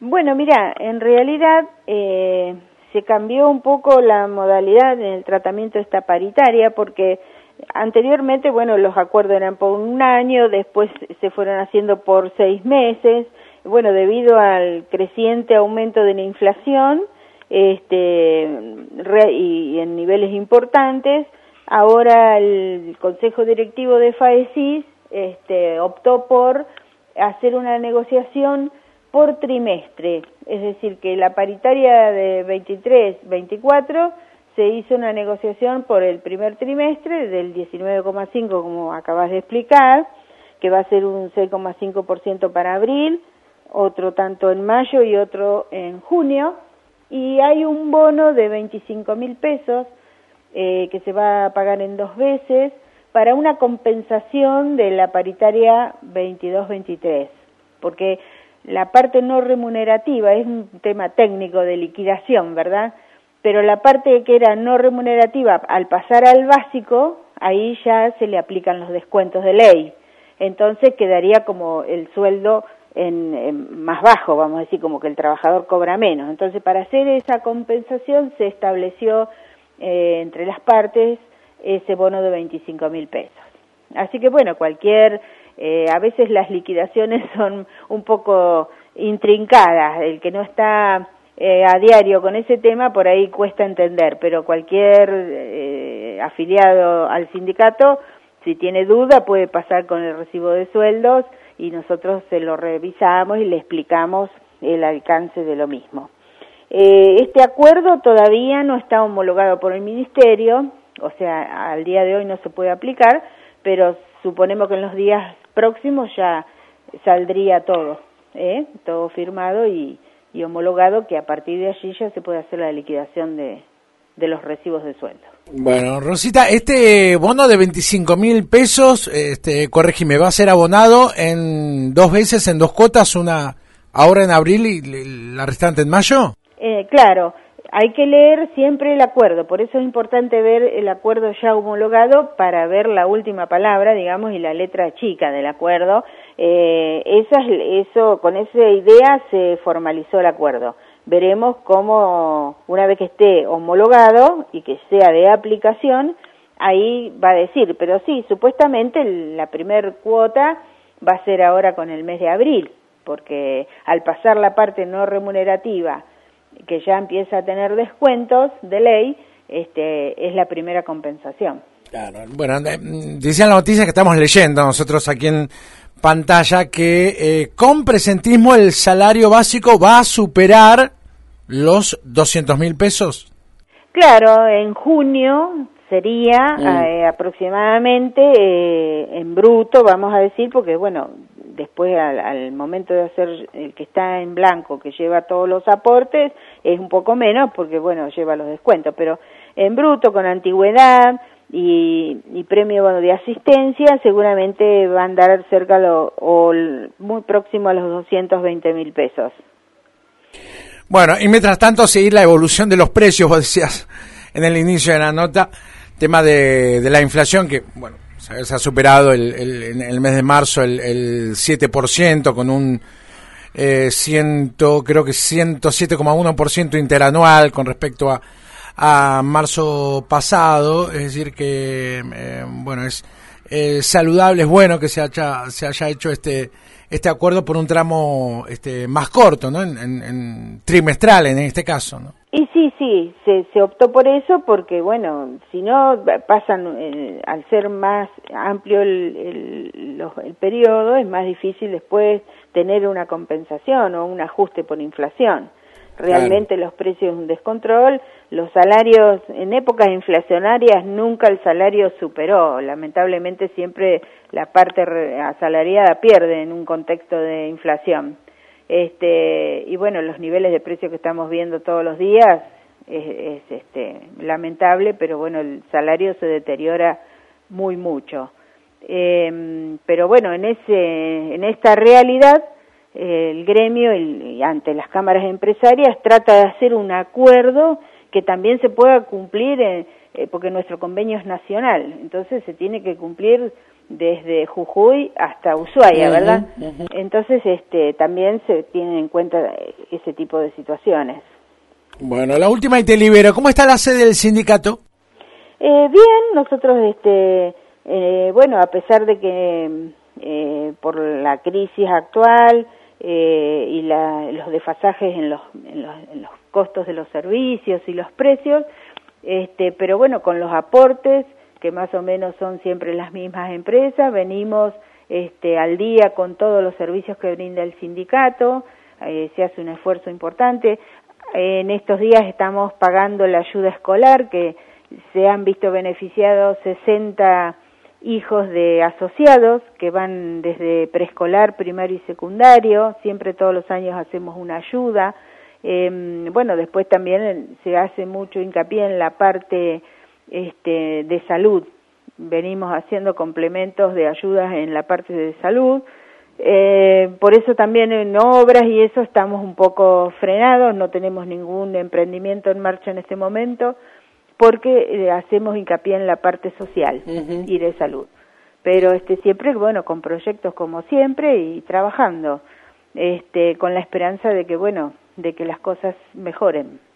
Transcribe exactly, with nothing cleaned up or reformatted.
Bueno, mira, en realidad eh, se cambió un poco la modalidad en el tratamiento de esta paritaria porque anteriormente, bueno, los acuerdos eran por un año, después se fueron haciendo por seis meses. Bueno, debido al creciente aumento de la inflación este, re, y, y en niveles importantes, ahora el Consejo Directivo de FAESIS este, optó por hacer una negociación por trimestre, es decir, que la paritaria de veintitrés veinticuatro se hizo una negociación por el primer trimestre del diecinueve coma cinco, como acabas de explicar, que va a ser un seis coma cinco por ciento para abril, otro tanto en mayo y otro en junio, y hay un bono de veinticinco mil pesos eh, que se va a pagar en dos veces para una compensación de la paritaria veintidós veintitrés, porque la parte no remunerativa es un tema técnico de liquidación, ¿verdad? Pero la parte que era no remunerativa, al pasar al básico, ahí ya se le aplican los descuentos de ley. Entonces quedaría como el sueldo en, en más bajo, vamos a decir, como que el trabajador cobra menos. Entonces, para hacer esa compensación se estableció eh, entre las partes ese bono de veinticinco mil pesos. Así que, bueno, cualquier... Eh, a veces las liquidaciones son un poco intrincadas, el que no está eh, a diario con ese tema por ahí cuesta entender, pero cualquier eh, afiliado al sindicato, si tiene duda, puede pasar con el recibo de sueldos y nosotros se lo revisamos y le explicamos el alcance de lo mismo. Eh, este acuerdo todavía no está homologado por el Ministerio, o sea, al día de hoy no se puede aplicar, pero suponemos que en los días próximos ya saldría todo, ¿eh? todo firmado y, y homologado, que a partir de allí ya se puede hacer la liquidación de, de los recibos de sueldo. Bueno, Rosita, este bono de veinticinco mil pesos, este, corregime, va a ser abonado en dos veces, en dos cuotas, una ahora en abril y la restante en mayo. Eh, claro. Hay que leer siempre el acuerdo, por eso es importante ver el acuerdo ya homologado para ver la última palabra, digamos, y la letra chica del acuerdo. Eh, esa, eso, con esa idea se formalizó el acuerdo. Veremos cómo, una vez que esté homologado y que sea de aplicación, ahí va a decir, pero sí, supuestamente la primer cuota va a ser ahora con el mes de abril, porque al pasar la parte no remunerativa, que ya empieza a tener descuentos de ley, este, es la primera compensación. Claro, bueno, decían la noticia que estamos leyendo nosotros aquí en pantalla que eh, con presentismo el salario básico va a superar los doscientos mil pesos. Claro, en junio sería mm. eh, aproximadamente eh, en bruto, vamos a decir, porque bueno, después al, al momento de hacer el que está en blanco, que lleva todos los aportes, es un poco menos porque bueno, lleva los descuentos, pero en bruto con antigüedad y, y premio bueno, de asistencia seguramente va a andar cerca lo, o muy próximo a los doscientos veinte mil pesos. Bueno, y mientras tanto seguir la evolución de los precios, vos decías en el inicio de la nota, tema de, de la inflación que, bueno, se ha superado el, el, en el mes de marzo el, el siete por ciento con un eh, ciento, creo que ciento siete coma uno por ciento interanual con respecto a, a marzo pasado, es decir que, eh, bueno, es eh, saludable, es bueno que se haya, se haya hecho este este acuerdo por un tramo este más corto, ¿no? En, en, en trimestral en este caso, ¿no? Y sí, sí, se, se optó por eso porque, bueno, si no pasan, eh, al ser más amplio el, el, los, el periodo, es más difícil después tener una compensación o un ajuste por inflación. Realmente claro. Los precios un descontrol, los salarios en épocas inflacionarias nunca el salario superó, lamentablemente siempre la parte asalariada pierde en un contexto de inflación. Este, y bueno, los niveles de precios que estamos viendo todos los días es, es este, lamentable, pero bueno, el salario se deteriora muy mucho. Eh, pero bueno, en ese, en esta realidad, eh, el gremio, el, ante las cámaras empresarias, trata de hacer un acuerdo que también se pueda cumplir, eh, eh, porque nuestro convenio es nacional, entonces se tiene que cumplir desde Jujuy hasta Ushuaia, uh-huh, ¿verdad? Uh-huh. Entonces, este, también se tienen en cuenta ese tipo de situaciones. Bueno, la última y te libero. ¿Cómo está la sede del sindicato? Eh, bien, nosotros, este, eh, bueno, a pesar de que eh, por la crisis actual eh, y la, los desfasajes en los, en, los, en los costos de los servicios y los precios, este, pero bueno, con los aportes, que más o menos son siempre las mismas empresas, venimos este, al día con todos los servicios que brinda el sindicato, eh, se hace un esfuerzo importante. En estos días estamos pagando la ayuda escolar, que se han visto beneficiados sesenta hijos de asociados que van desde preescolar, primario y secundario, siempre todos los años hacemos una ayuda. Eh, bueno, después también se hace mucho hincapié en la parte este, de salud, venimos haciendo complementos de ayudas en la parte de salud, eh, por eso también en obras y eso estamos un poco frenados, no tenemos ningún emprendimiento en marcha en este momento, porque eh, hacemos hincapié en la parte social uh-huh. y de salud, pero este siempre, bueno, con proyectos como siempre y trabajando, este, con la esperanza de que, bueno, de que las cosas mejoren.